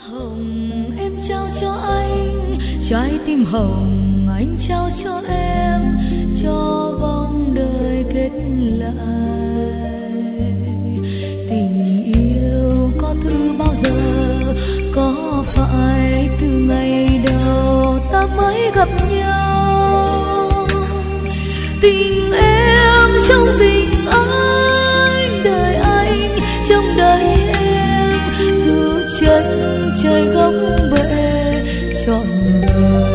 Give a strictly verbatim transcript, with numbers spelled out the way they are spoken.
hồng em trao cho anh, trái tim hồng anh trao cho em, cho vòng đời kết lại. Tình yêu có thứ bao giờ, có phải từ ngày đầu ta mới gặp nhau. Tình em trong tình anh, đời anh trong đời em, dù chân trời góc bể trọn đời.